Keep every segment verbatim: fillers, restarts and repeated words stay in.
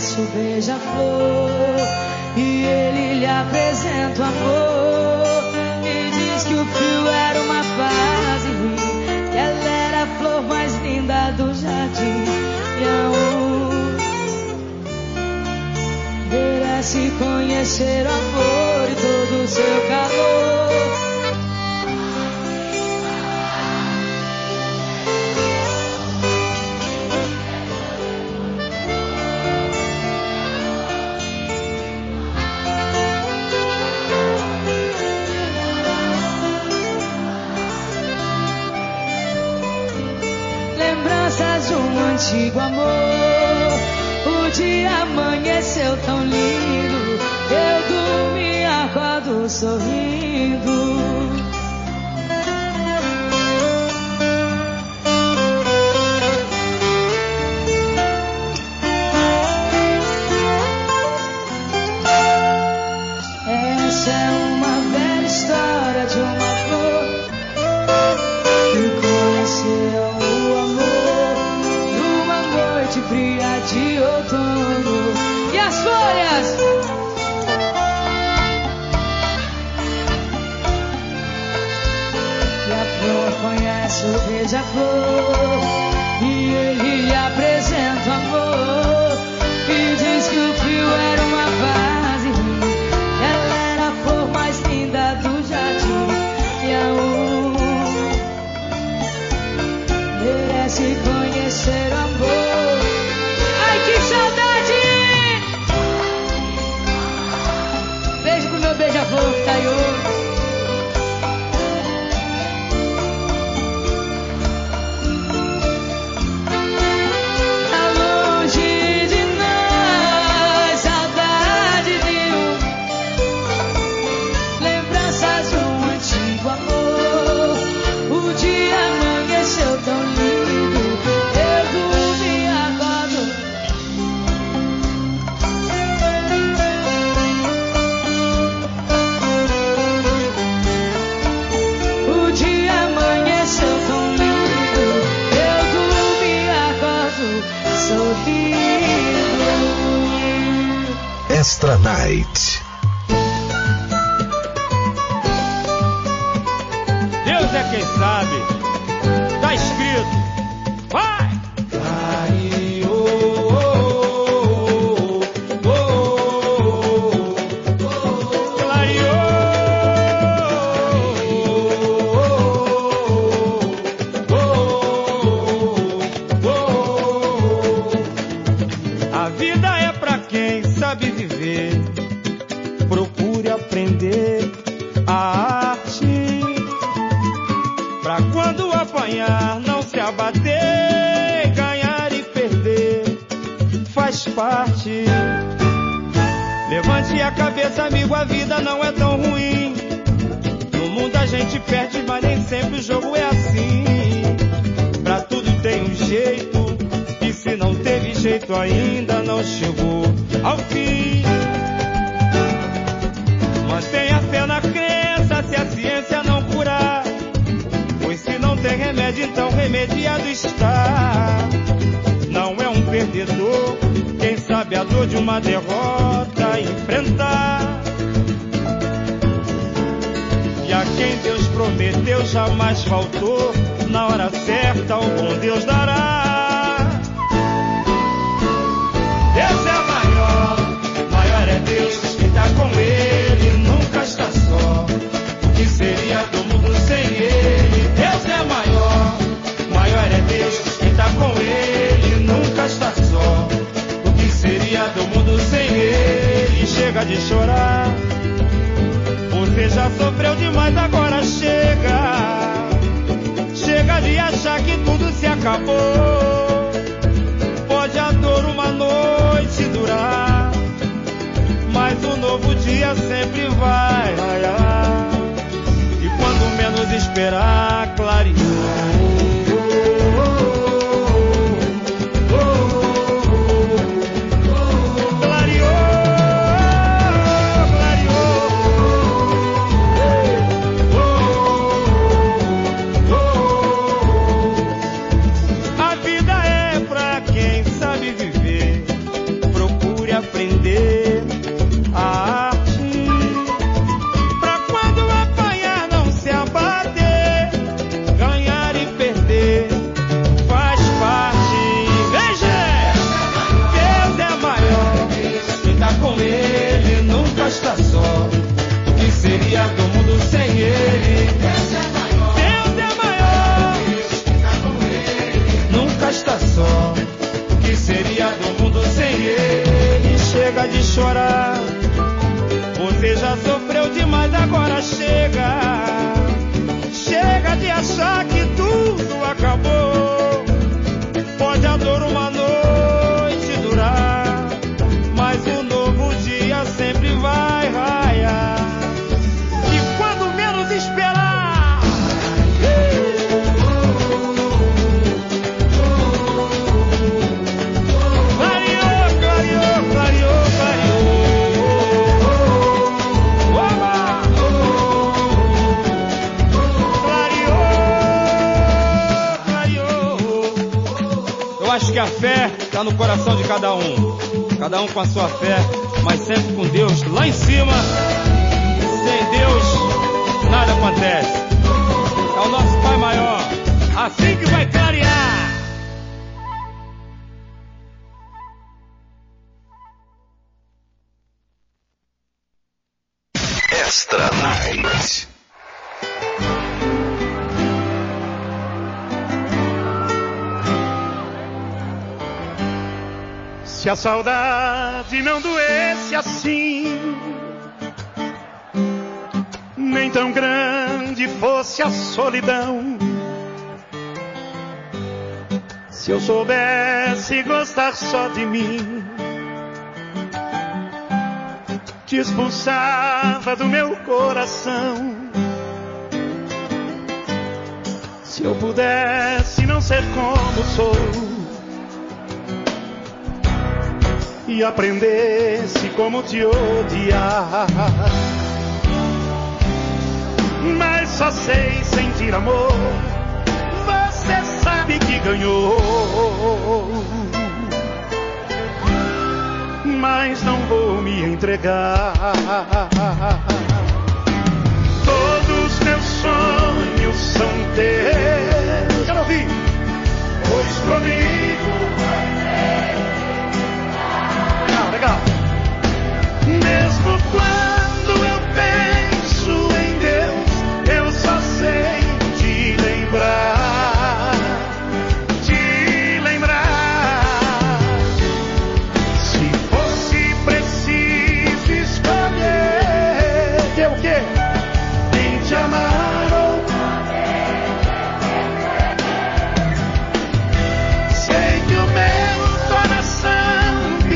conhece o beija-flor e ele lhe apresenta o amor e diz que o frio era uma fase ruim, que ela era a flor mais linda do jardim e aonde merece conhecer o amor e todo o seu calor. Lembranças de um antigo amor. O dia amanheceu tão lindo, eu dormi, acordo sorrindo. Essa é uma velha história de uma flor que conheceu o amor numa noite fria de outono. E as folhas? E a flor conhece o beija-flor e ele lhe apresenta o amor e diz que o frio era uma fase ruim, que ela era a flor mais linda do jardim e aonde merece conhecer o amor. Ai, que saudade! Beijo pro meu beija-flor que tá aí hoje. Tá longe de nós, saudade de um, lembranças de um antigo amor. O dia amanheceu tão lindo, eu dormi, acordo. O dia amanheceu tão lindo, eu dormi, acordo sorrindo. Extra Night. Deus é quem sabe. Tá escrito. Vai! A vida é pra quem sabe viver. Procure aprender a arte, pra quando apanhar não se abater. Ganhar e perder faz parte. Levante a cabeça, amigo, a vida não é tão ruim. No mundo a gente perde, mas nem sempre o jogo é assim. Pra tudo tem um jeito, e se não teve jeito ainda não chegou ao fim. Mantenha fé na crença, se a ciência não curar, pois se não tem remédio, então remediado está. Não é um perdedor quem sabe a dor de uma derrota enfrentar. E a quem Deus prometeu jamais faltou, na hora certa o bom Deus dará. Deus é maior, maior é Deus, quem tá com ele nunca está só. O que seria do mundo sem ele? Deus é maior, maior é Deus, quem tá com ele nunca está só. O que seria do mundo sem ele? Chega de chorar, você já sofreu demais, agora chega. Chega de achar que tudo se acabou. Pode a dor uma noite durar, mas o novo dia sempre vai raiar. E quando menos esperar, clarear. A vida é pra quem sabe viver. Procure agora chega. Chega de achar que tudo acabou. Pode a dor uma noite durar, mas um novo dia sempre vai raiar. E quando menos esperar, clareou, clareou, clareou, clareou. Oba! Clareou, clareou. Eu acho que a fé está no coração de cada um. Cada um com a sua fé, mas sempre com Deus lá em cima. Sem Deus, nada acontece. É o nosso Pai Maior, assim que vai clarear. Extra Night. Se a saudade não doesse assim, nem tão grande fosse a solidão, se eu soubesse gostar só de mim, te expulsava do meu coração. Se eu pudesse não ser como sou e aprendesse como te odiar, mas só sei sentir amor. Você sabe que ganhou, mas não vou me entregar. Todos meus sonhos são teus. Quero ouvir. Pois comigo legal. Mesmo quando eu penso em Deus, eu só sei te lembrar, te lembrar. Se fosse preciso escolher, que é o quê? Nem te amar ou sei que o meu coração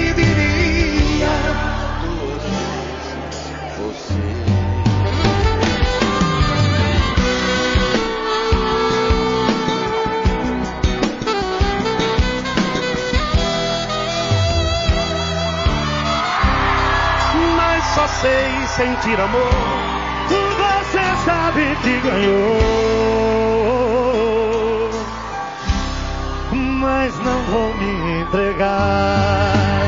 só sei sentir amor. Você sabe que ganhou, mas não vou me entregar.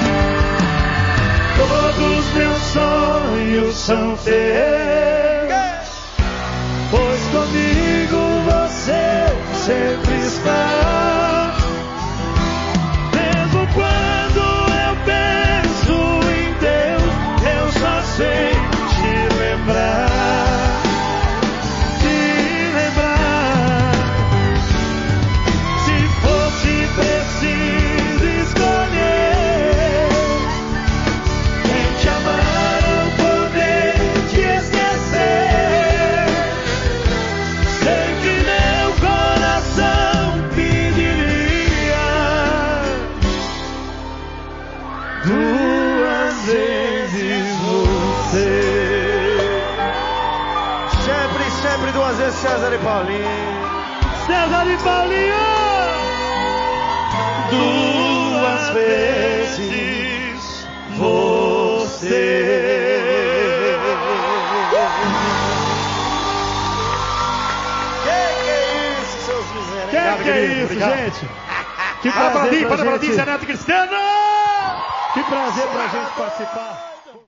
Todos meus sonhos são teus, pois comigo você sempre está. Mesmo quando eu penso em Deus, eu só sei te lembrar, te lembrar. Se fosse preciso escolher, nem te amar ou poder te esquecer, sei que meu coração pediria duas vezes você. Sempre, sempre duas vezes César e Paulinho. César e Paulinho! Duas vezes você. Que que é isso, seus miseráveis? Que que é isso, Obrigado. gente? Que prazer pra mim, para pra ti, Neto Cristiano! Que prazer pra gente participar.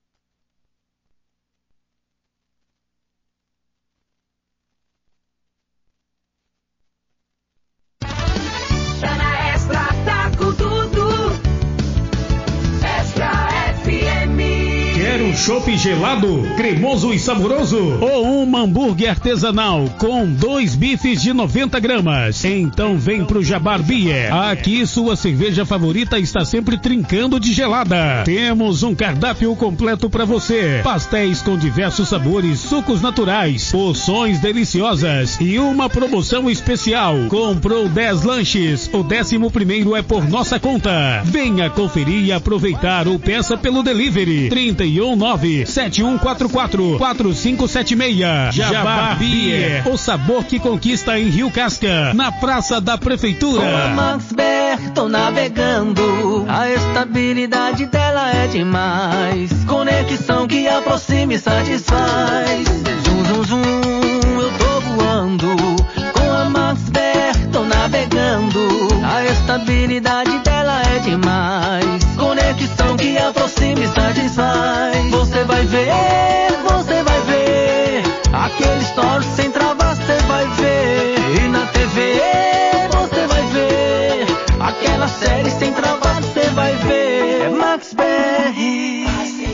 Na Extra tá com tudo. Extra F M. Quero chopp gelado, cremoso e saboroso, ou um hambúrguer artesanal com dois bifes de noventa gramas. Então vem pro Jabar Beer. Aqui sua cerveja favorita está sempre trincando de gelada. Temos um cardápio completo para você. Pastéis com diversos sabores, sucos naturais, porções deliciosas e uma promoção especial. Comprou dez lanches, o décimo primeiro é por nossa conta. Venha conferir e aproveitar ou peça pelo delivery trinta e um nove sete um quatro quatro quatro cinco sete seis. Jabar Beer, o sabor que conquista em Rio Casca, na Praça da Prefeitura. Com a Max Beer tô navegando, a estabilidade dela é demais. Conexão que aproxima e satisfaz. Zum, zum, zum, eu tô voando. Com a Max Beer tô navegando, a estabilidade dela é demais. Conexão que aproxima e satisfaz. Você vai ver, você vai ver aquele story sem travar, você vai ver. E na T V você vai ver aquela série sem travar, você vai ver. É Max B R.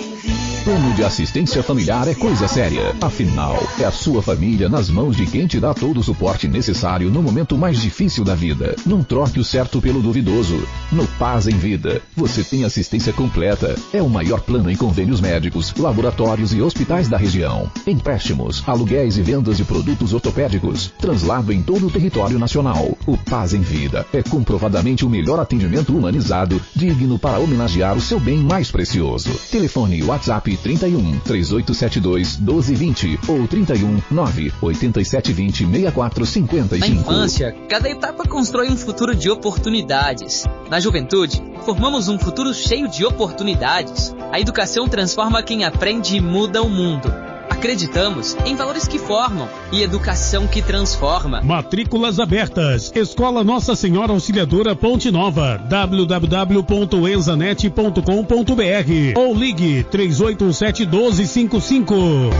Plano de assistência familiar é coisa séria. Afinal, é a sua família nas mãos de quem te dá todo o suporte necessário no momento mais difícil da vida. Não troque o certo pelo duvidoso. No Paz em Vida, você tem assistência completa. É o maior plano em convênios médicos, laboratórios e hospitais da região. Empréstimos, aluguéis e vendas de produtos ortopédicos. Translado em todo o território nacional. O Paz em Vida é comprovadamente o melhor atendimento humanizado, digno para homenagear o seu bem mais precioso. Telefone WhatsApp trinta e um, três oito sete dois, doze vinte ou trinta e um, nove oito sete dois zero, seis quatro cinco cinco. Na infância, cada etapa constrói um futuro de oportunidades. Na juventude, formamos um futuro cheio de oportunidades. A educação transforma quem aprende e muda o mundo. Acreditamos em valores que formam e educação que transforma. Matrículas abertas. Escola Nossa Senhora Auxiliadora Ponte Nova. w w w ponto enzanet ponto com ponto b r ou ligue três oito um sete um dois cinco cinco.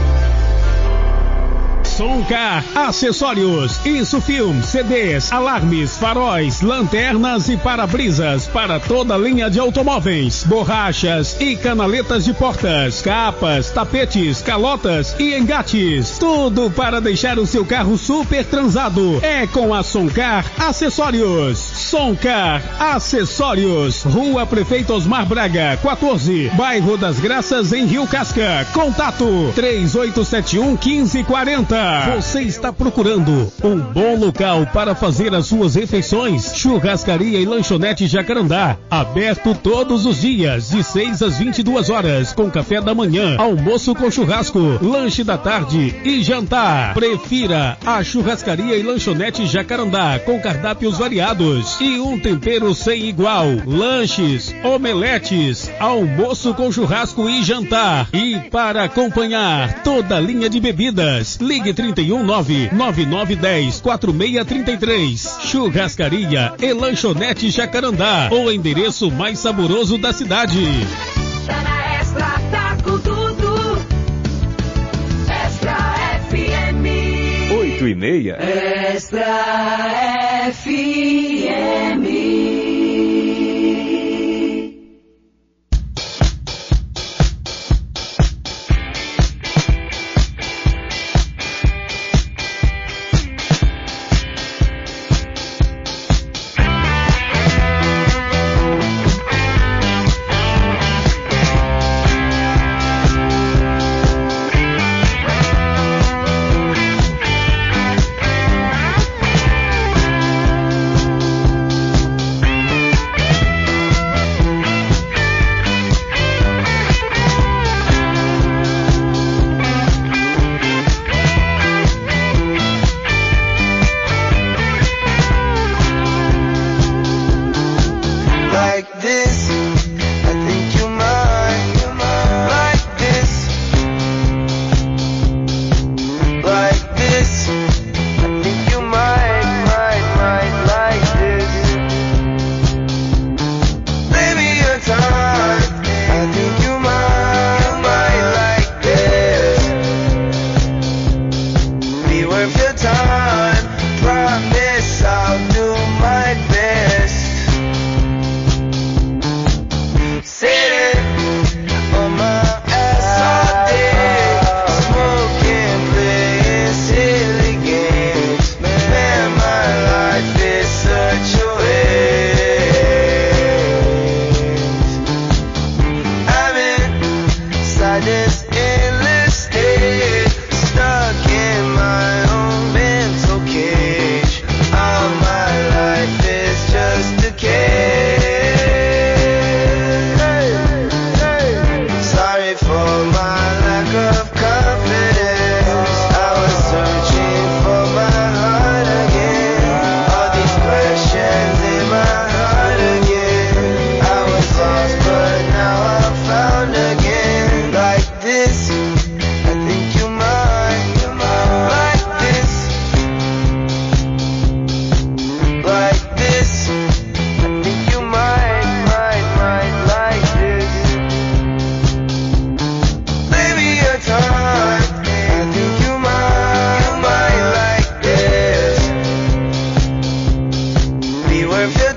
Soncar Acessórios, Insufilm, C Ds, alarmes, faróis, lanternas e para-brisas para toda a linha de automóveis, borrachas e canaletas de portas, capas, tapetes, calotas e engates. Tudo para deixar o seu carro super transado. É com a Soncar Acessórios. Soncar Acessórios, Rua Prefeito Osmar Braga, quatorze, Bairro das Graças, em Rio Casca. Contato três oito sete um, um cinco quatro zero. Você está procurando um bom local para fazer as suas refeições? Churrascaria e Lanchonete Jacarandá, aberto todos os dias, de seis às vinte e duas horas, com café da manhã, almoço com churrasco, lanche da tarde e jantar. Prefira a Churrascaria e Lanchonete Jacarandá, com cardápios variados e um tempero sem igual. Lanches, omeletes, almoço com churrasco e jantar. E para acompanhar toda a linha de bebidas, ligue trinta e um, nove nove nove um zero, quatro seis três três. Churrascaria e Lanchonete Jacarandá, o endereço mais saboroso da cidade. Tá na Extra, tá com tudo. Extra F M. Oito e meia. Extra F M.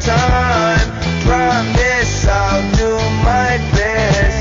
time. Promise I'll do my best.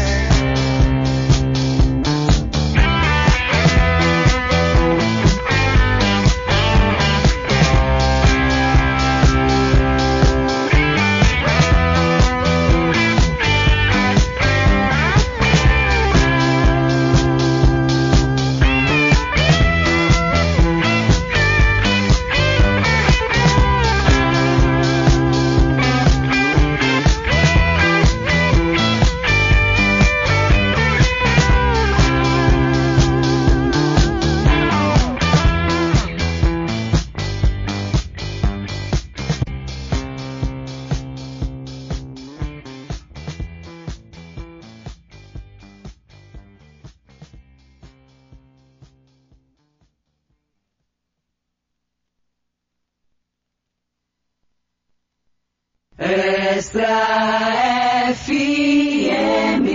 Extra F M.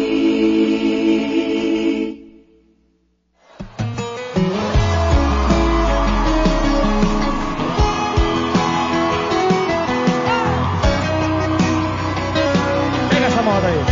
Pega essa moda aí.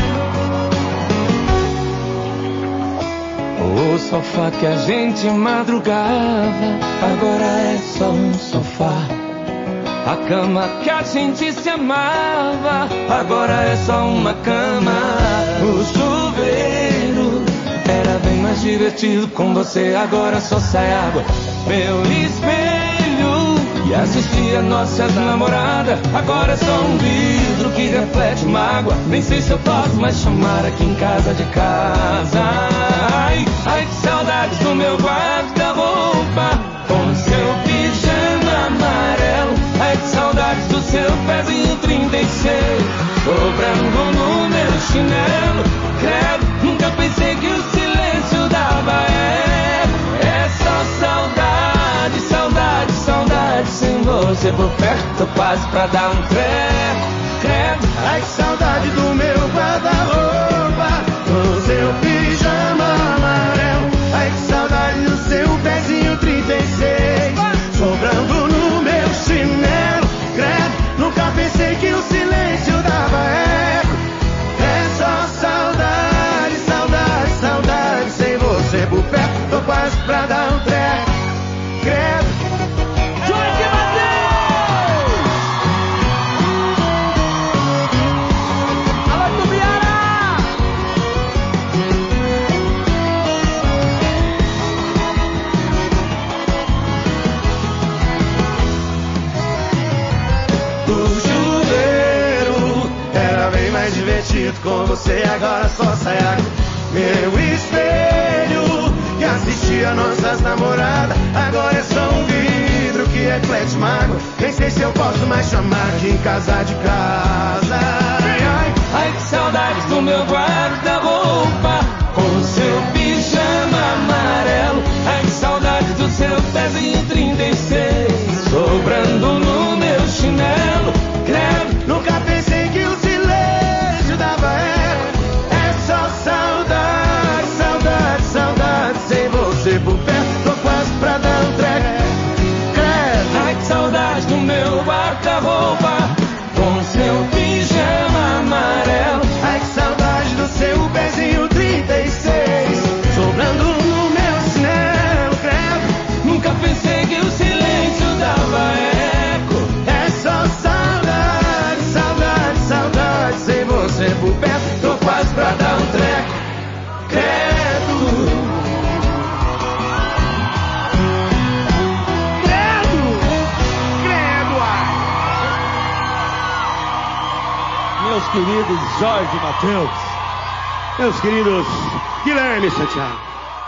O sofá que a gente madrugava, agora é só um sofá. A cama que a gente se amava, agora é só uma cama. O chuveiro era bem mais divertido com você, agora só sai água. Meu espelho e assistia nossas namoradas, agora é só um vidro que reflete mágoa. Nem sei se eu posso mais chamar aqui em casa de casa. Ai, ai, que saudades do meu guarda-roupa com seu pijama amarelo. Ai, que saudades do seu pezinho trinta e seis sobrando no meu chinelo. Credo, nunca pensei que o silêncio dava eco. É só saudade, saudade, saudade. Sem você por perto, quase pra dar um treco. Credo, ai, que saudade do meu guarda-roupa com seu pijama amarelo. Ai, que saudade do seu pezinho trinta e seis sobrando no meu chinelo. Credo, nunca pensei que o silêncio dava eco. É só saudade, saudade, saudade. Sem você por perto, tô quase pra dar um treco. Credo. Jorge Matheus! Alô, Tubiara! O chuveiro era bem mais divertido com você, agora só sai água. Meu espelho que assistia nossas namoradas, agora é só um vidro que reflete mágoa. Nem sei se eu posso mais chamar aqui em casa de casa. Ai, ai, ai, que saudades do meu guarda-roupa com seu pijama amarelo. Ai, que saudades do seu pezinho trinta e seis sobrando no meu chinelo. Credo, nunca pensei que o silêncio dava eco. É só saudade, saudade, saudade. Sem você por perto, tô quase pra dar um treco. Credo. Ai, que saudade do meu guarda-roupa com seu pijama amarelo. Ai, que saudade do seu pezinho trinta e seis sobrando no meu chinelo. Credo, nunca pensei que o silêncio dava eco. é só saudade, saudade, saudade. Sem você por perto, tô quase pra dar um treco. Credo, credo, credo, ai. Meus queridos Jorge Matheus, meus queridos Guilherme Santiago.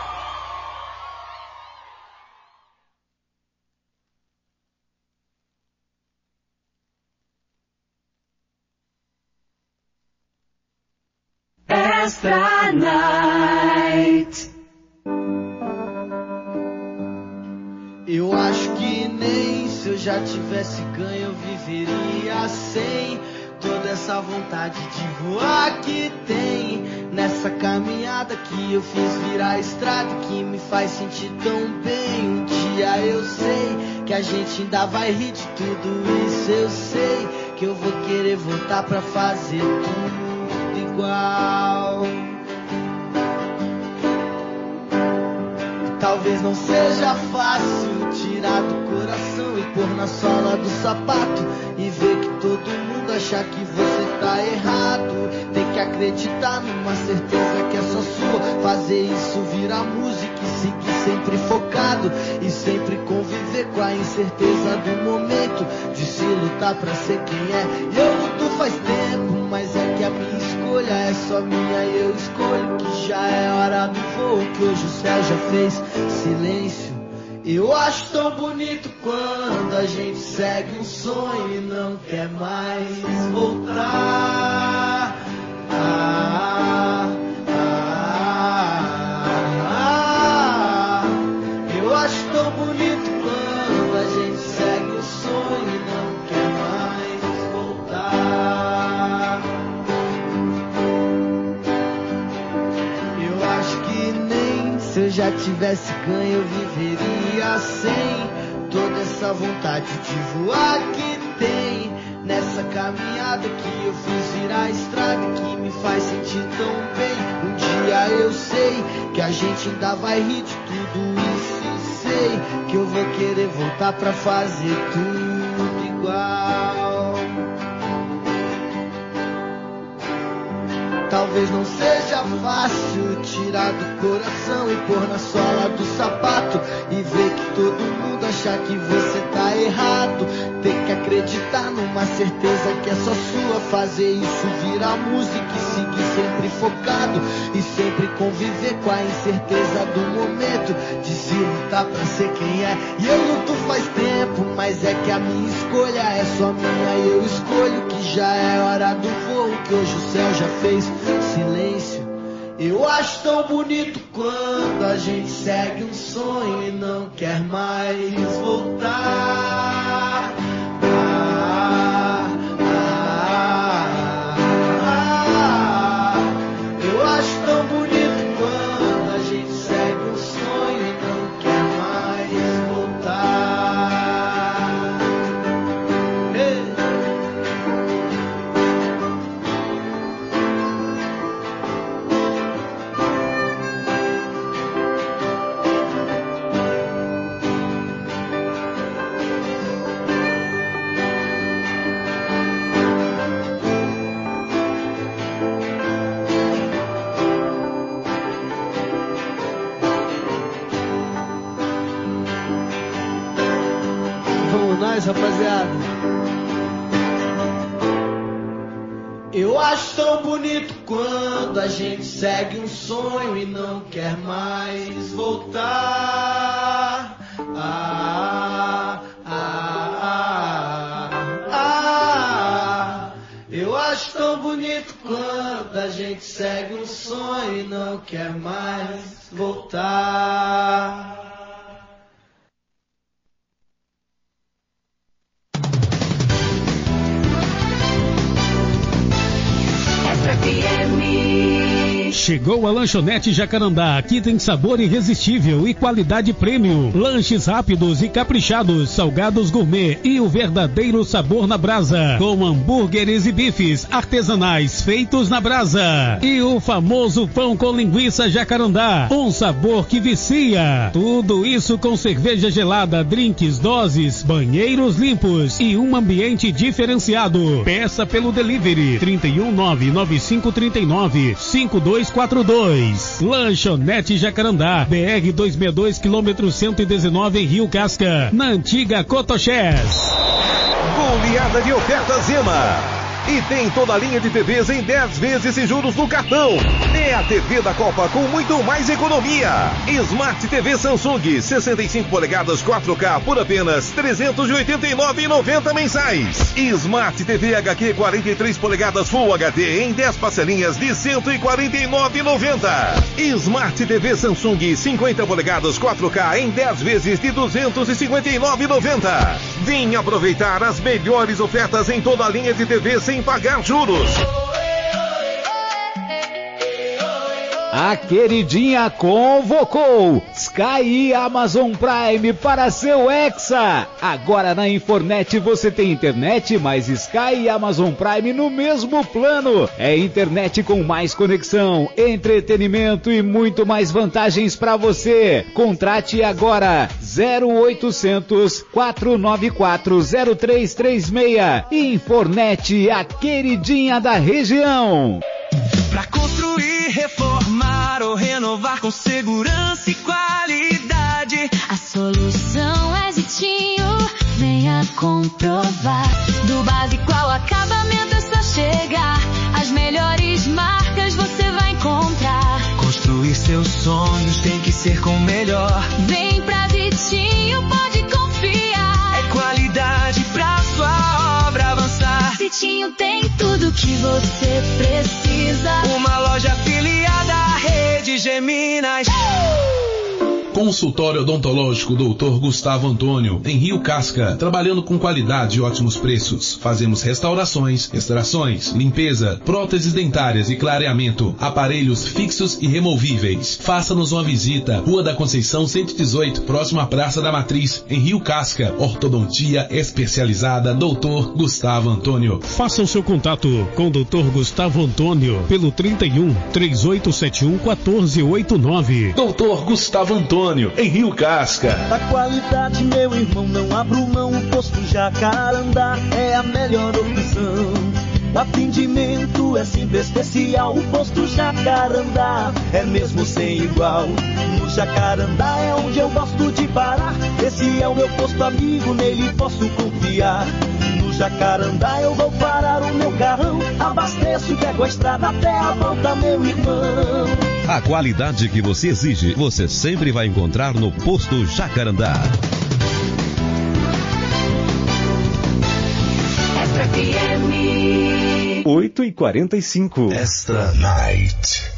Extra Night. Eu acho que nem se eu já tivesse ganho eu viveria sem toda essa vontade de voar que tem nessa caminhada que eu fiz virar estrada, que me faz sentir tão bem. Um dia eu sei que a gente ainda vai rir de tudo isso, eu sei que eu vou querer voltar pra fazer tudo igual. Talvez não seja fácil tirar do coração e pôr na sola do sapato e ver que todo mundo acha que você tá errado. Tem que acreditar numa certeza que é só sua, fazer isso virar música e seguir sempre focado e sempre conviver com a incerteza do momento de se lutar pra ser quem é. E eu luto faz tempo, mas é que a minha escolha é só minha e eu escolho que já é hora do voo, que hoje o céu já fez silêncio. Eu acho tão bonito quando a gente segue um sonho e não quer mais voltar. Ah, ah, ah, ah. Eu acho tão bonito quando a gente segue um sonho e não quer mais voltar. Eu acho que nem se eu já tivesse ganho eu viveria sem toda essa vontade de voar que tem nessa caminhada que eu fiz virar estrada, que me faz sentir tão bem. Um dia eu sei que a gente ainda vai rir de tudo isso e sei que eu vou querer voltar pra fazer tudo igual. Talvez não seja fácil tirar do coração e pôr na sola do sapato e ver que todo mundo acha que você tá errado. Tem que acreditar numa certeza que é só sua, fazer isso virar música e seguir sempre focado e sempre conviver com a incerteza do momento de se lutar pra ser quem é. E eu luto faz tempo, mas é que a minha escolha é só minha e eu escolho que já é hora do voo, que hoje o céu já fez silêncio. Eu acho tão bonito quando a gente segue um sonho e não quer mais voltar. Ah, ah, ah, ah. Eu acho tão bonito quando a gente segue um sonho e não quer mais voltar. Hey. Rapaziada, eu acho tão bonito quando a gente segue um sonho e não quer mais voltar. Ah, ah, ah, ah. Eu acho tão bonito quando a gente segue um sonho e não quer mais voltar. Chegou a Lanchonete Jacarandá, aqui tem sabor irresistível e qualidade premium. Lanches rápidos e caprichados, salgados gourmet e o verdadeiro sabor na brasa. Com hambúrgueres e bifes artesanais feitos na brasa. E o famoso pão com linguiça Jacarandá, um sabor que vicia. Tudo isso com cerveja gelada, drinks, doses, banheiros limpos e um ambiente diferenciado. Peça pelo delivery trinta e um nove nove cinco trinta e nove cinco dois quatro dois. Lanchonete Jacarandá, B R duzentos e sessenta e dois, quilômetro cento e dezenove, em Rio Casca, na antiga Cotoxés. Goleada de ofertas Zema. E tem toda a linha de T Vs em dez vezes sem juros no cartão. É a T V da Copa com muito mais economia. Smart T V Samsung sessenta e cinco polegadas quatro K por apenas trezentos e oitenta e nove reais e noventa mensais. Smart T V H Q quarenta e três polegadas Full H D em dez parcelinhas de cento e quarenta e nove reais e noventa. Smart T V Samsung cinquenta polegadas quatro K em dez vezes de duzentos e cinquenta e nove reais e noventa. Vem aproveitar as melhores ofertas em toda a linha de T V sem pagar juros. A queridinha convocou. Sky e Amazon Prime para seu Hexa. Agora na Infornet você tem internet mais Sky e Amazon Prime no mesmo plano. É internet com mais conexão, entretenimento e muito mais vantagens para você. Contrate agora zero oitocentos, quatrocentos e noventa e quatro, zero três três seis. Infornet, a queridinha da região. Pra construir, reformar ou renovar com segurança e qualidade, a solução é Zitinho, venha comprovar. Do básico ao acabamento é só chegar, as melhores marcas você vai encontrar. Construir seus sonhos tem que ser com o melhor. Vem pra Zitinho, pode confiar. É qualidade pra sua obra avançar. Zitinho tem tudo que você precisa. Uma loja afiliada à rede Geminas. Consultório Odontológico doutor Gustavo Antônio, em Rio Casca, trabalhando com qualidade e ótimos preços. Fazemos restaurações, extrações, limpeza, próteses dentárias e clareamento, aparelhos fixos e removíveis. Faça-nos uma visita, Rua da Conceição cento e dezoito, próximo à Praça da Matriz, em Rio Casca. Ortodontia especializada doutor Gustavo Antônio. Faça o seu contato com o doutor Gustavo Antônio pelo trinta e um, três oito sete um, um quatro oito nove. doutor Gustavo Antônio, em Rio Casca. A qualidade, meu irmão, não abro mão. O posto Jacarandá é a melhor opção. O atendimento é sempre especial. O posto Jacarandá é mesmo sem igual. No Jacarandá é onde eu gosto de parar. Esse é o meu posto amigo, nele posso confiar. No Jacarandá eu vou parar o meu carrão. Abasteço, pego a estrada até a volta, meu irmão. A qualidade que você exige, você sempre vai encontrar no posto Jacarandá. Extra F M oito e quarenta e cinco. Extra Night.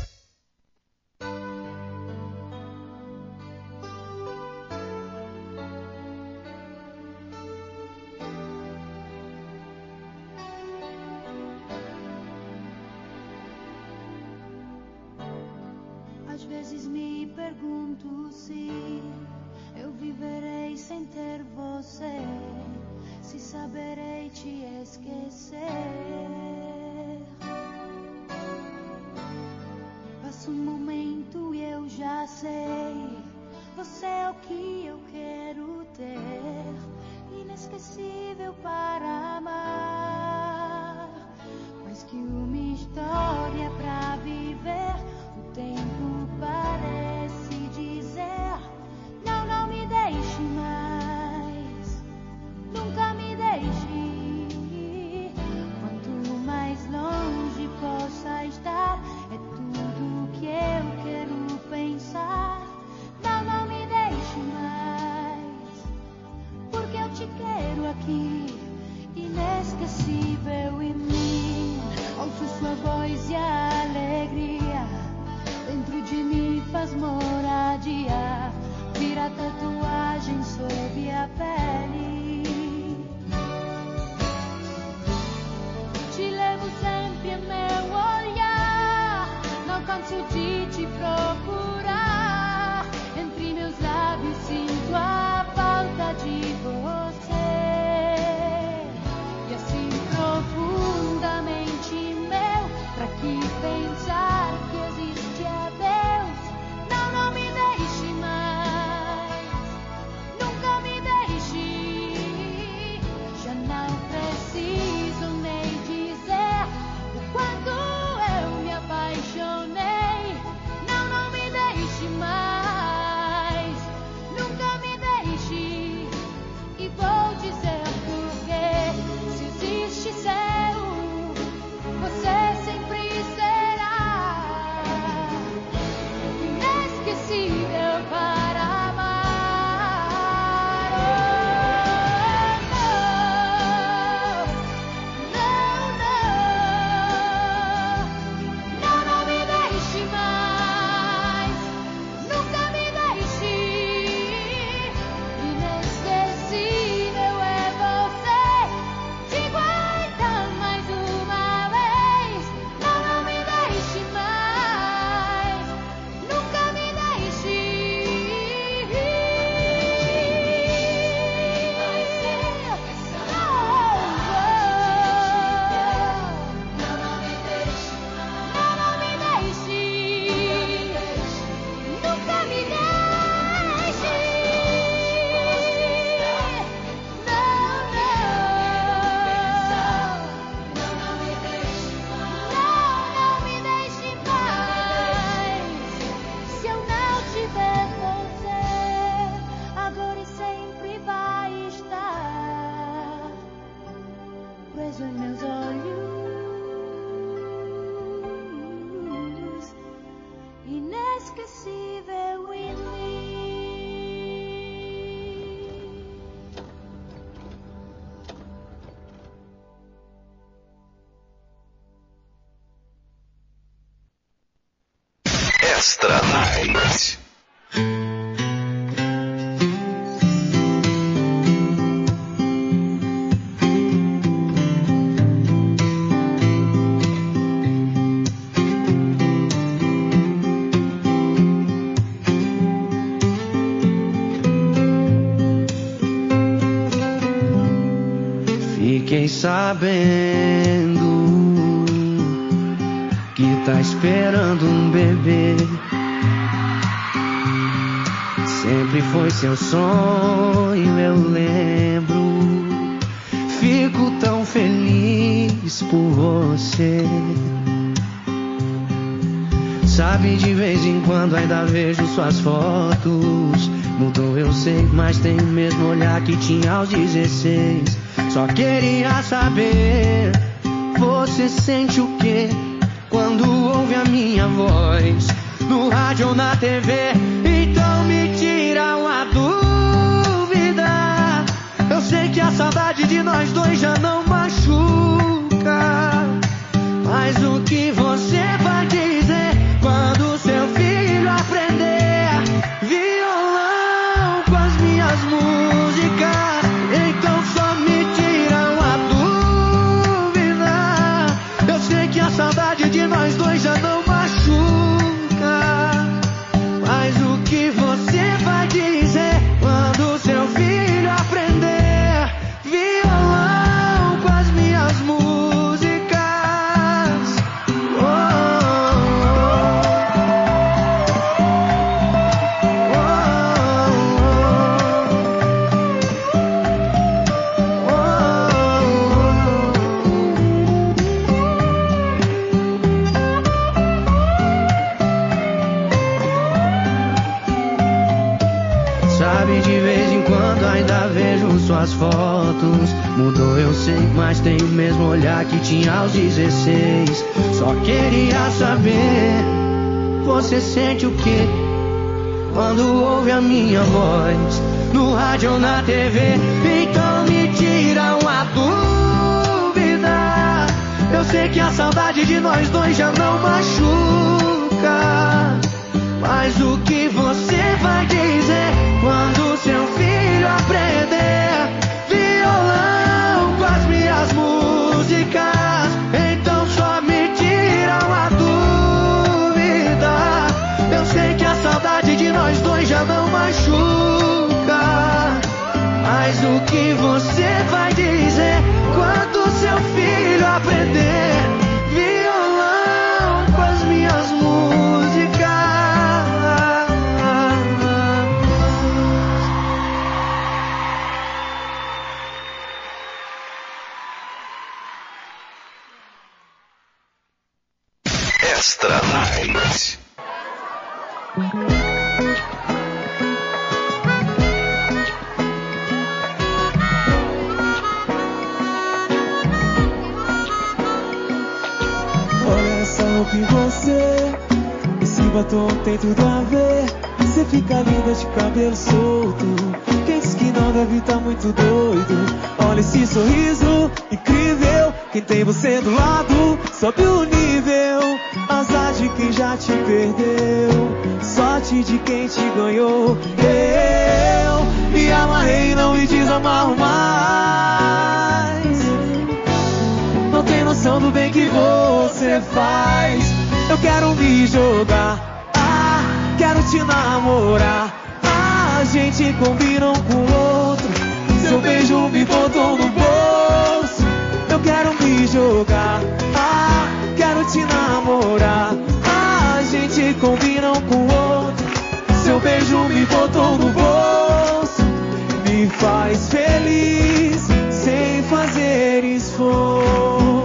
Às vezes me pergunto se eu viverei sem ter você, se saberei te esquecer. Passa um momento e eu já sei, você é o que eu quero ter, inesquecível para amar, mais que uma história pra viver. O tempo parece dizer, não, não me deixe mais, nunca me deixe. Quanto mais longe possa estar, é tudo que eu quero pensar. Não, não me deixe mais. beijo em meus olhos, inesquecível em mim. Extra Night. Fiquei sabendo que tá esperando um bebê. Sempre foi seu sonho, eu lembro. Fico tão feliz por você. Sabe, de vez em quando ainda vejo suas fotos. Mudou, eu sei, mas tem o mesmo olhar que tinha aos dezesseis. Só queria saber, você sente o quê quando ouve a minha voz no rádio ou na T V? Então me tira uma dúvida. Eu sei que a saudade de nós dois já não machuca, mas o que você vai dizer quando seu filho aprender violão com as minhas músicas? Então só me tira uma dúvida. Eu sei que a saudade de nós dois já não machuca, mas o que você vai dizer quando seu filho aprender violão com as minhas músicas? Oh, sabe, de vez em quando ainda vejo suas fotos. Mudou, eu sei, mas tem o mesmo olhar que tinha aos dezesseis. Só queria saber, você sente o quê quando ouve a minha voz no rádio ou na T V? Então me tira uma dúvida. Eu sei que a saudade de nós dois já não machuca, mas o que você vai dizer quando seu filho aprender violão com as minhas músicas? Então só me tira uma dúvida. Eu sei que a saudade de nós dois já não machuca, mas o que você vai dizer quando seu filho aprender violão com as minhas músicas? Extra Night. Olha essa roupa em você, esse batom tem tudo a ver. Você fica linda de cabelo solto. Quem diz que não deve estar muito doido? Olha esse sorriso incrível. Quem tem você do lado sobe o nível. Azar de quem já te perdeu, sorte de quem te ganhou. Eu me amarrei e não me desamarro mais. Não tem noção do bem que você faz. Eu quero me jogar, ah, quero te namorar. Ah, a gente combina um com o outro. Seu beijo me botou no bolso. Eu quero me jogar, ah, quero te namorar. Ah, a gente combina um com o outro. Seu beijo me botou no bolso. Me faz feliz sem fazer esforço.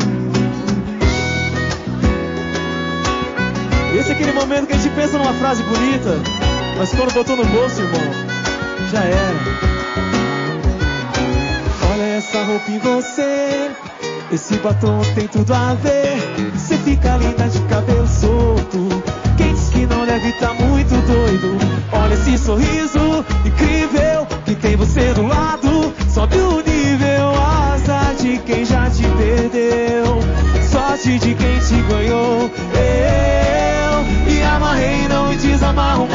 Esse é aquele momento que a gente pensa numa frase bonita, mas quando botou no bolso, irmão, já era. Olha essa roupa em você, Esse batom tem tudo a ver. Cê fica linda de cabelo solto. Quem diz que não deve tá muito doido? Olha esse sorriso incrível que tem você do lado. Sobe o nível, azar de quem já te perdeu, sorte de quem te ganhou. Eu me amarrei, não me desamarro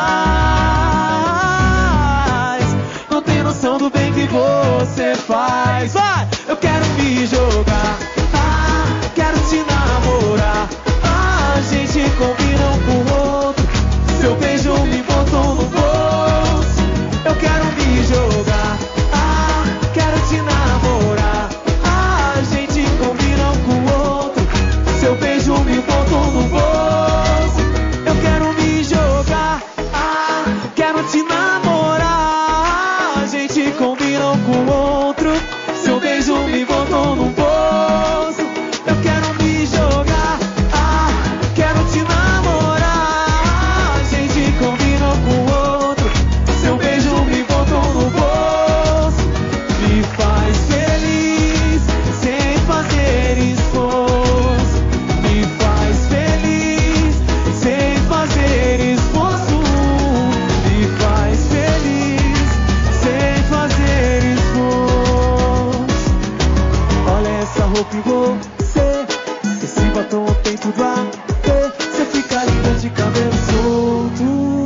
mais. Não tem noção do bem que você faz. Vai! Eu quero me jogar, ah, quero te namorar. Ah, a gente combina um com o outro. Seu beijo me botou no bolso. Eu quero me jogar, ah, quero te namorar. Ah, a gente combina um com o outro. Seu beijo me botou no bolso. Eu quero me jogar, ah, quero te namorar. A gente combina um com o outro. Seu beijo me botou no bolso. Eu quero me jogar, ah, quero te namorar. A gente combina com o outro. Seu beijo me botou no bolso. Me faz feliz sem fazer esforço. Me faz feliz sem fazer esforço. Me faz feliz sem fazer esforço. Olha essa roupa em você. Esse batom tem tudo a ver. Você fica linda de cabelo solto.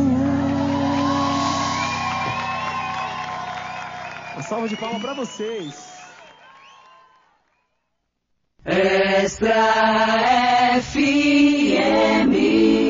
Uma salva de palmas pra vocês. Extra F M.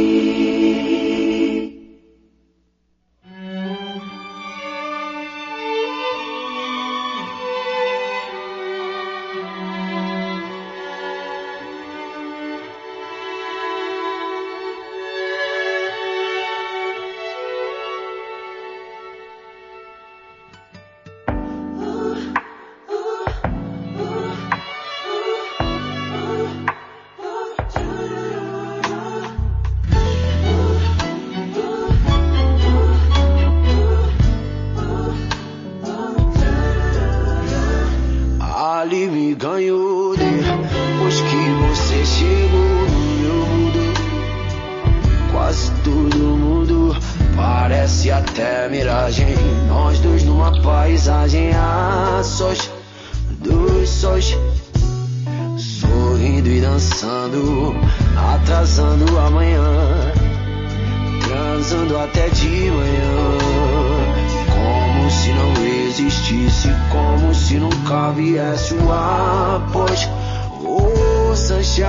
Ali me ganhou depois que você chegou no meu mundo. Quase todo mundo parece até miragem. Nós dois numa paisagem a sós, dois sós, sorrindo e dançando, atrasando amanhã, transando até de manhã. Como se não existisse, como se nunca viesse o após. Oh, sunshine,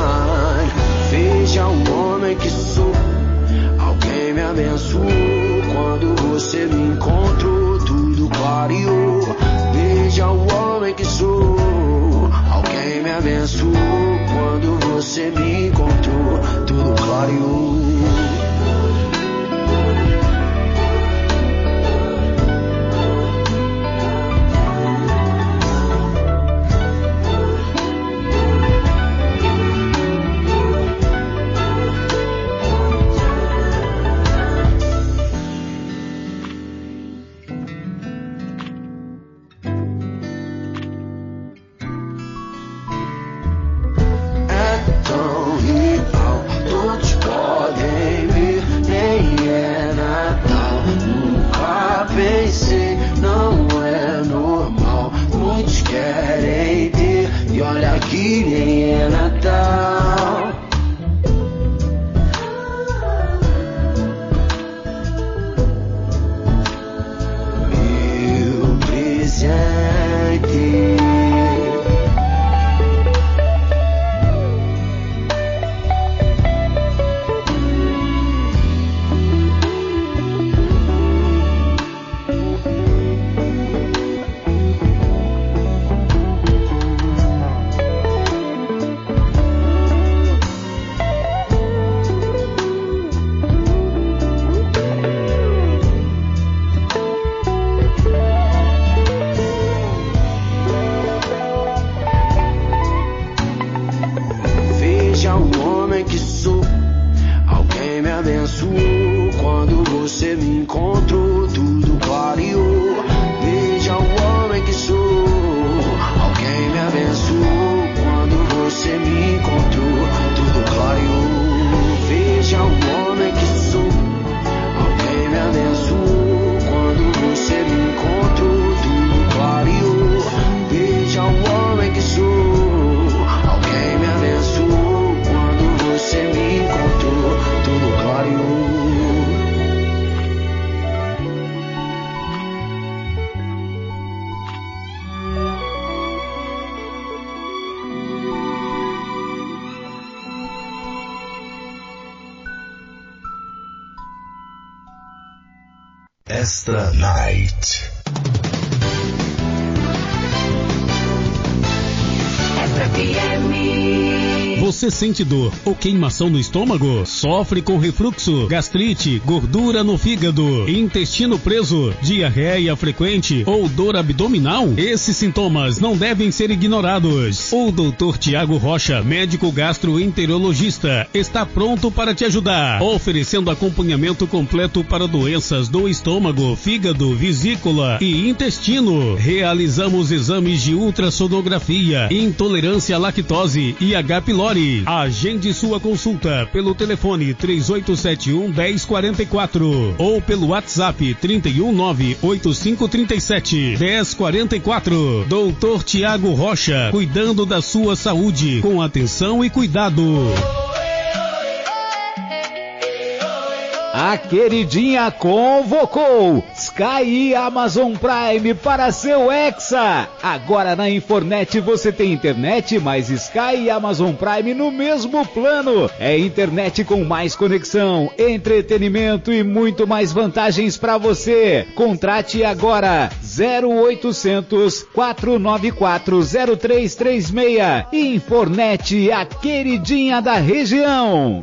veja o homem que sou. Alguém me abençoou quando você me encontrou. Tudo clareou. Veja o homem que sou. Alguém me abençoou quando você me encontrou. Tudo clareou. Extra Night. Extra F M. Você sente dor ou queimação no estômago? Sofre com refluxo, gastrite, gordura no fígado, intestino preso, diarreia frequente ou dor abdominal? Esses sintomas não devem ser ignorados. O doutor Tiago Rocha, médico gastroenterologista, está pronto para te ajudar, oferecendo acompanhamento completo para doenças do estômago, fígado, vesícula e intestino. Realizamos exames de ultrassonografia, intolerância à lactose e H. pylori. Agende sua consulta pelo telefone três oito sete um, um zero quatro quatro ou pelo WhatsApp trinta e um, nove oito cinco três sete, um zero quatro quatro. doutor Tiago Rocha, cuidando da sua saúde com atenção e cuidado. A queridinha convocou Sky e Amazon Prime para seu Hexa. Agora na Infornet você tem internet mais Sky e Amazon Prime no mesmo plano. É internet com mais conexão, entretenimento e muito mais vantagens para você. Contrate agora zero oitocentos, quatrocentos e noventa e quatro, zero três três seis. Infornet, a queridinha da região.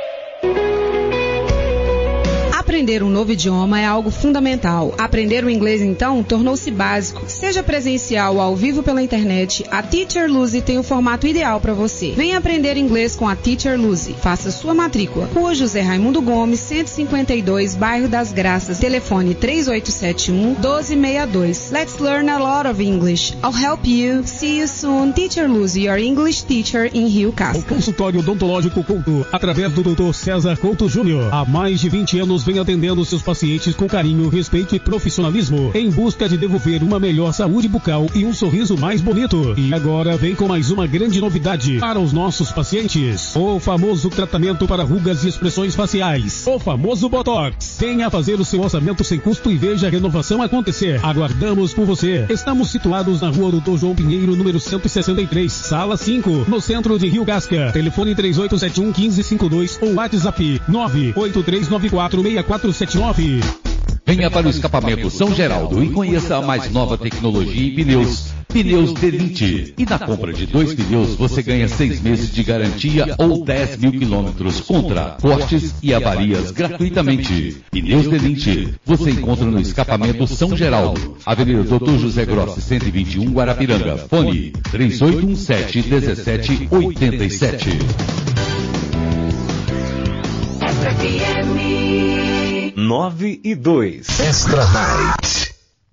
Aprender um novo idioma é algo fundamental. Aprender o inglês, então, tornou-se básico. Seja presencial ou ao vivo pela internet, a Teacher Lucy tem o formato ideal para você. Venha aprender inglês com a Teacher Lucy. Faça sua matrícula. Rua José Raimundo Gomes, cento e cinquenta e dois, Bairro das Graças. Telefone três oito sete um, um dois seis dois. Let's learn a lot of English. I'll help you. See you soon. Teacher Lucy, your English teacher in Rio Casca. O consultório odontológico Couto, através do doutor César Couto Júnior. Há mais de vinte anos vem atendendo seus pacientes com carinho, respeito e profissionalismo, em busca de devolver uma melhor saúde bucal e um sorriso mais bonito. E agora vem com mais uma grande novidade para os nossos pacientes: o famoso tratamento para rugas e expressões faciais, o famoso Botox. Venha fazer o seu orçamento sem custo e veja a renovação acontecer. Aguardamos por você. Estamos situados na Rua Doutor João Pinheiro, número cento e sessenta e três, sala cinco, no centro de Rio Casca. Telefone três oito sete um, um cinco cinco dois ou WhatsApp nove oito três nove quatro seis quatro sete nove. Venha para o escapamento São Geraldo e conheça a mais nova tecnologia em pneus. Pneus Delinte. E na compra de dois pneus você ganha seis meses de garantia ou dez mil quilômetros contra cortes e avarias gratuitamente. Pneus Delinte. Você encontra no escapamento São Geraldo, Avenida doutor José Grossi, cento e vinte e um, Guarapiranga. Fone três oito um sete, um sete oito sete. F M nove e dois. Extra Night.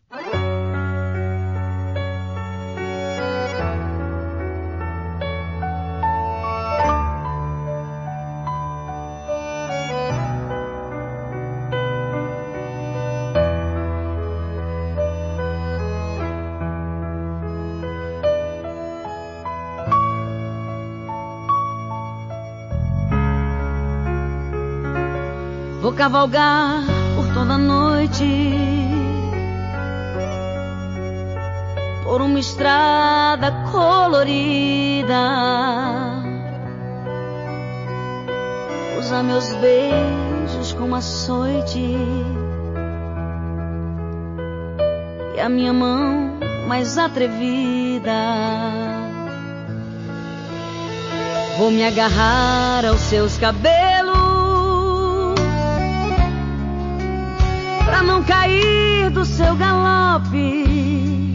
Vou cavalgar por toda a noite, por uma estrada colorida, usar meus beijos como açoite e a minha mão mais atrevida. Vou me agarrar aos seus cabelos pra não cair do seu galope.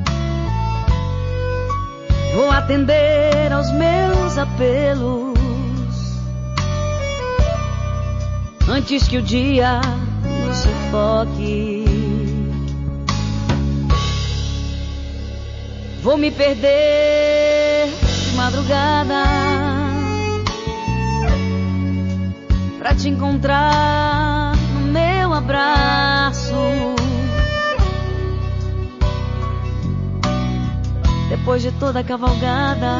Vou atender aos meus apelos antes que o dia nos sufoque. Vou me perder de madrugada pra te encontrar no meu abraço. Depois de toda a cavalgada,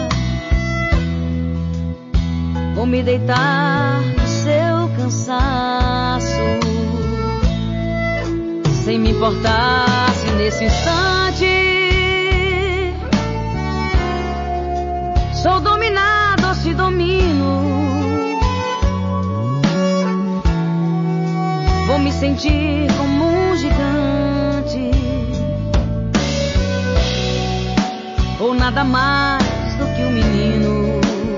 vou me deitar no seu cansaço, sem me importar se nesse instante sou dominado ou se domino. Vou me sentir como um gigante nada mais do que um menino.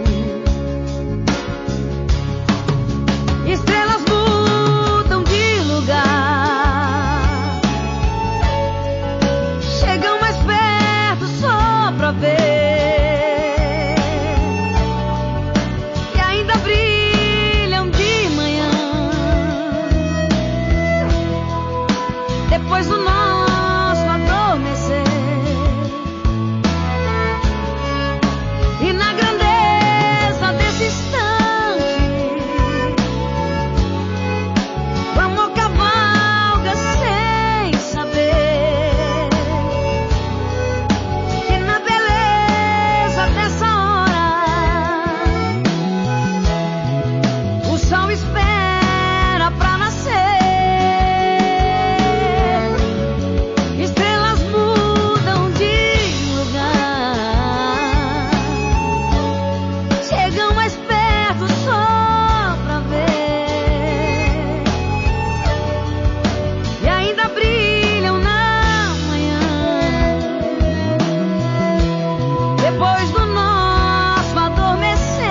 Estrelas mudam de lugar, chegam mais perto só pra ver, e ainda brilham de manhã. Depois do nosso adormecer, e na grandeza desse instante, o amor cavalga sem saber que na beleza dessa hora o sol espera pra nascer. Estrelas mudam de lugar, chegam mais perto só pra ver, e ainda brilham na manhã. Depois do nosso adormecer,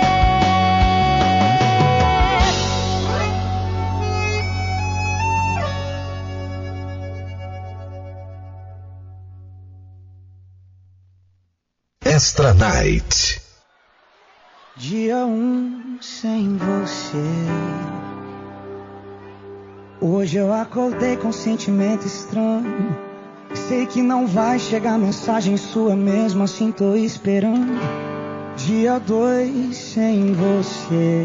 Extra Night. Dia um sem você. Hoje eu acordei com um sentimento estranho. Sei que não vai chegar mensagem sua, mesmo assim tô esperando. Dia dois sem você.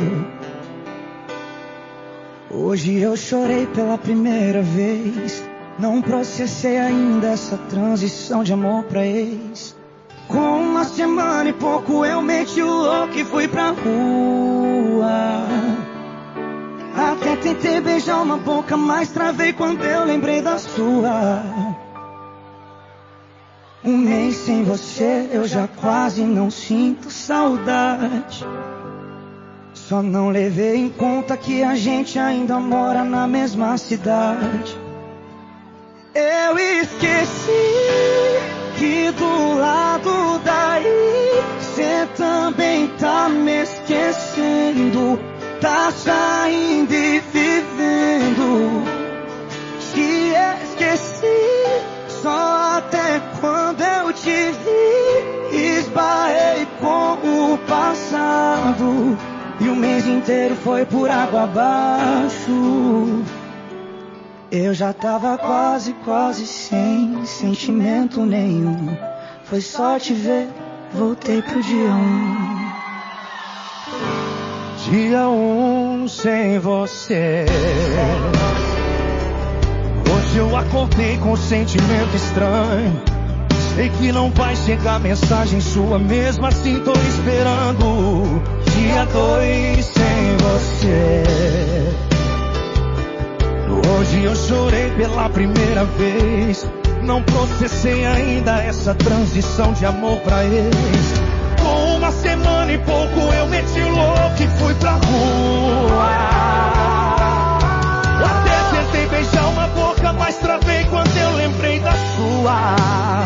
Hoje eu chorei pela primeira vez. Não processei ainda essa transição de amor pra ex. Com uma semana e pouco eu meti o louco e fui pra rua. Até tentei beijar uma boca, mas travei quando eu lembrei da sua. Um mês sem você eu já quase não sinto saudade. Só não levei em conta que a gente ainda mora na mesma cidade. Eu esqueci que do lado daí cê também tá me esquecendo, tá saindo e vivendo. Te esqueci só até quando eu te vi, esbarrei com o passado, e o mês inteiro foi por água abaixo. Eu já tava quase, quase sem sentimento nenhum. Foi só te ver, voltei pro dia um. Dia um sem você. Hoje eu acordei com um sentimento estranho. Sei que não vai chegar mensagem sua, mesmo assim tô esperando. Dia dois sem você. Hoje eu chorei pela primeira vez. Não processei ainda essa transição de amor pra ex. Com uma semana e pouco eu meti o louco e fui pra rua. Até tentei beijar uma boca, mas travei quando eu lembrei da sua.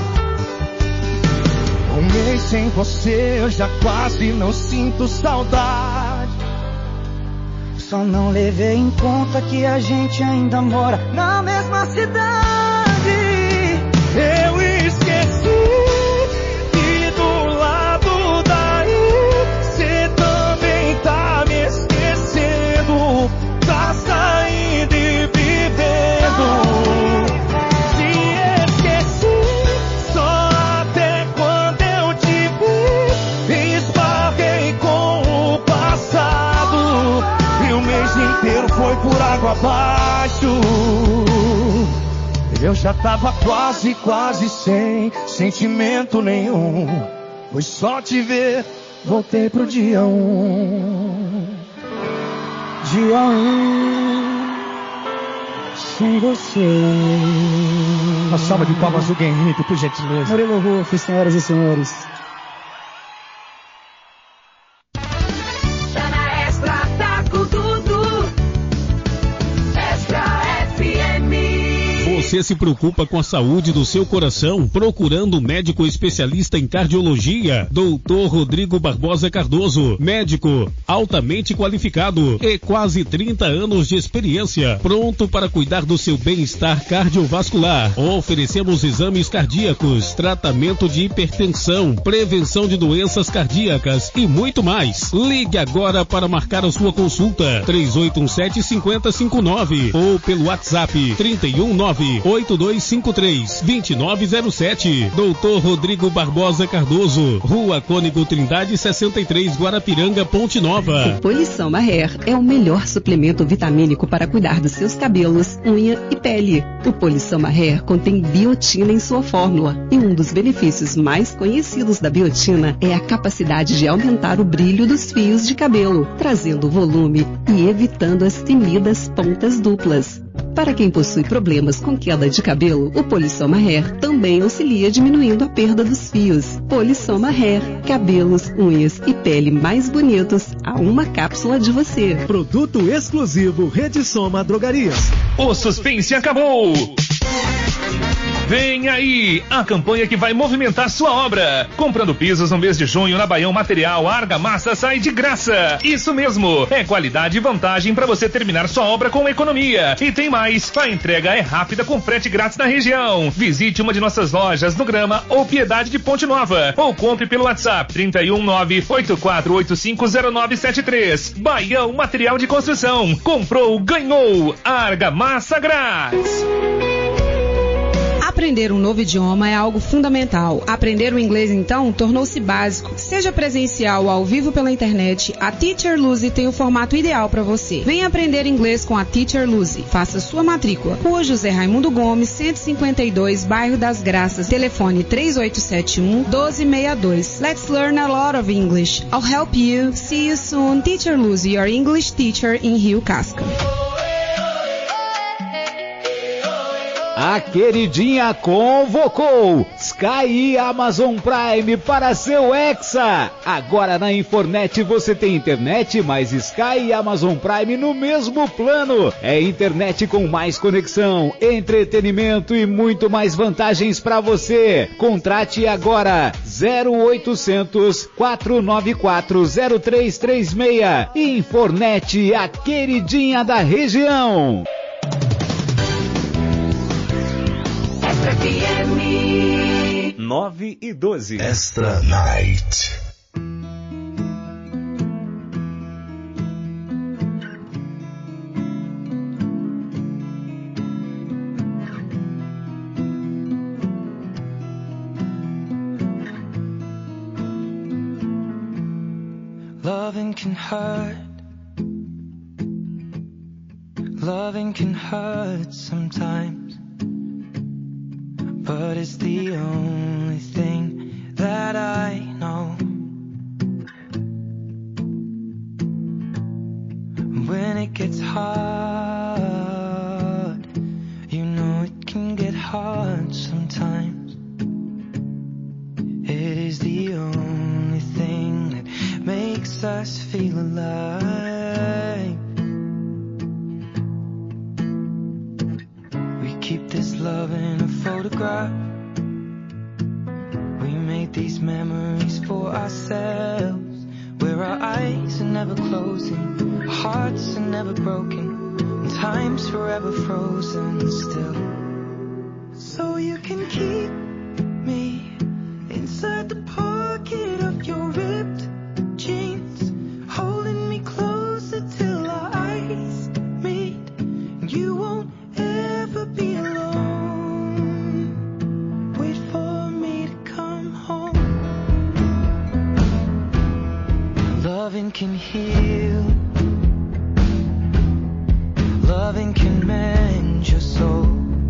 Um mês sem você eu já quase não sinto saudade. Só não levei em conta que a gente ainda mora na mesma cidade. Eu esqueci que do lado daí cê também tá me esquecendo, tá saindo e vivendo. Te esqueci só até quando eu te vi, esbarrei com o passado, e o mês inteiro foi por água abaixo. Eu já tava quase, quase sem sentimento nenhum. Foi só te ver, voltei pro dia um. Dia um sem você. Uma salva de palmas do Henrique, por gentileza. Murilo Rufo, senhoras e senhores. Você Você se preocupa com a saúde do seu coração, procurando um médico especialista em cardiologia? doutor Rodrigo Barbosa Cardoso, médico altamente qualificado e quase trinta anos de experiência, pronto para cuidar do seu bem-estar cardiovascular. Oferecemos exames cardíacos, tratamento de hipertensão, prevenção de doenças cardíacas e muito mais. Ligue agora para marcar a sua consulta, três oito um sete, cinco zero cinco nove ou pelo WhatsApp trinta e um, nove oito dois cinco três, dois nove zero sete. doutor Rodrigo Barbosa Cardoso, Rua Cônigo Trindade sessenta e três, Guarapiranga, Ponte Nova. O Polissoma Hair é o melhor suplemento vitamínico para cuidar dos seus cabelos, unha e pele. O Polissoma Hair contém biotina em sua fórmula e um dos benefícios mais conhecidos da biotina é a capacidade de aumentar o brilho dos fios de cabelo, trazendo volume e evitando as temidas pontas duplas. Para quem possui problemas com queda de cabelo, o Polissoma Hair também auxilia diminuindo a perda dos fios. Polissoma Hair, cabelos, unhas e pele mais bonitos a uma cápsula de você. Produto exclusivo Rede Soma Drogarias. O suspense acabou! Vem aí a campanha que vai movimentar sua obra. Comprando pisos no mês de junho na Baião Material, a argamassa sai de graça. Isso mesmo, é qualidade e vantagem para você terminar sua obra com economia. E tem mais, a entrega é rápida com frete grátis na região. Visite uma de nossas lojas no Grama ou Piedade de Ponte Nova. Ou compre pelo WhatsApp trinta e um, nove oito quatro oito cinco zero nove sete três. Baião Material de Construção. Comprou, ganhou. Argamassa grátis. Aprender um novo idioma é algo fundamental. Aprender o inglês, então, tornou-se básico. Seja presencial ou ao vivo pela internet, a Teacher Lucy tem o formato ideal para você. Venha aprender inglês com a Teacher Lucy. Faça sua matrícula. Rua José Raimundo Gomes, cento e cinquenta e dois, Bairro das Graças. Telefone três oito sete um, um dois seis dois. Let's learn a lot of English. I'll help you. See you soon. Teacher Lucy, your English teacher in Rio Casca. A queridinha convocou Sky e Amazon Prime para seu Hexa. Agora na Infornet você tem internet mais Sky e Amazon Prime no mesmo plano. É internet com mais conexão, entretenimento e muito mais vantagens para você. Contrate agora zero oitocentos, quatrocentos e noventa e quatro, zero três três seis. Infornet, a queridinha da região. nove e doze. Extra Night. Loving can hurt. Loving can hurt sometimes. But it's the only thing that I know. When it gets hard, you know it can get hard sometimes. It is the only thing that makes us feel alive. We keep this love in a photograph. We made these memories for ourselves, where our eyes are never closing, our hearts are never broken, and time's forever frozen still. So you can keep me inside the pocket of your ripped jeans, holding me closer till our eyes meet, and you won't ever be alone. Wait for me to come home. Loving can heal. Loving can mend your soul.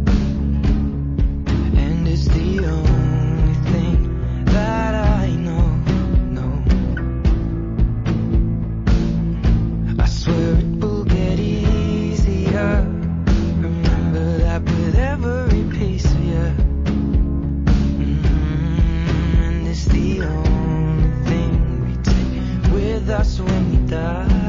And it's the only thing that I know, no. I swear it will get easier. Remember that with every piece of you. Mm-hmm. And it's the only thing we take with us when we die.